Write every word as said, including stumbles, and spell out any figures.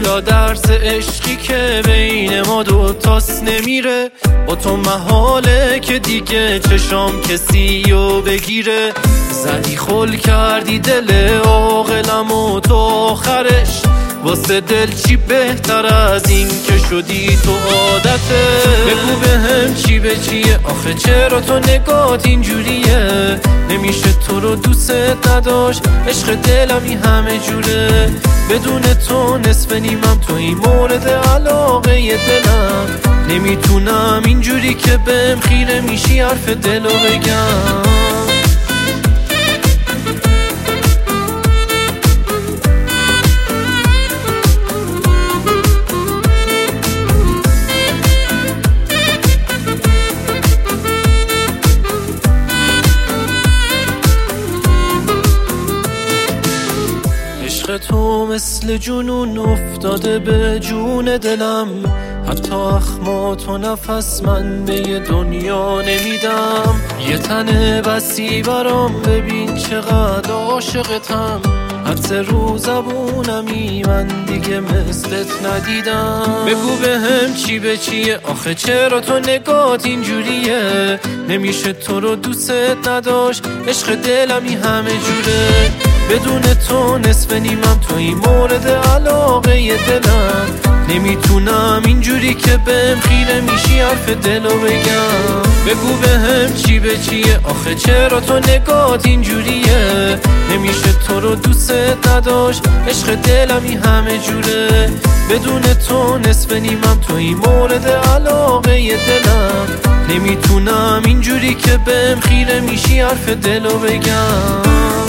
حالا درس عشقی که بین ما دوتاست نمیره، با تو محاله که دیگه چشام کسی و بگیره. زدی خل کردی دل عاقلم و تو آخرش واسه دل چی بهتر از این که شدی تو عادته. بگو به هم چی به چیه آخه، چرا تو نگات اینجوریه؟ نمیشه تو رو دوست نداشت، عشق دلم این همه جوره. بدون تو نصف نیمم، تو این مورد علاقه دلم. نمیتونم اینجوری که بهم خیره میشی حرف دلو بگم. عشق تو مثل جنون افتاده به جون دلم، حتی اخمات و نفس من به یه دنیا نمیدم. یه تنه بسی برام، ببین چقدر عاشقتم. حتی رو زبونمی من دیگه مثلت ندیدم. بگو به هم چی به چیه آخه، چرا تو نگات اینجوریه؟ نمیشه تو رو دوست نداشت، عشق دلمی همه جوره. بدون تو نصف نیمم، تو این مورد علاقه دلم. نمیتونم اینجوری که بهم خیره میشی حرف دلو بگم. بگو به هم چی به چیه آخه، چرا تو نگات اینجوریه؟ نمیشه تو رو دوست نداشت، عشق دلمی همه جوره. بدون تو نصف نیمم، تو این مورد علاقه دلم. نمیتونم اینجوری که بهم خیره میشی حرف دلو بگم.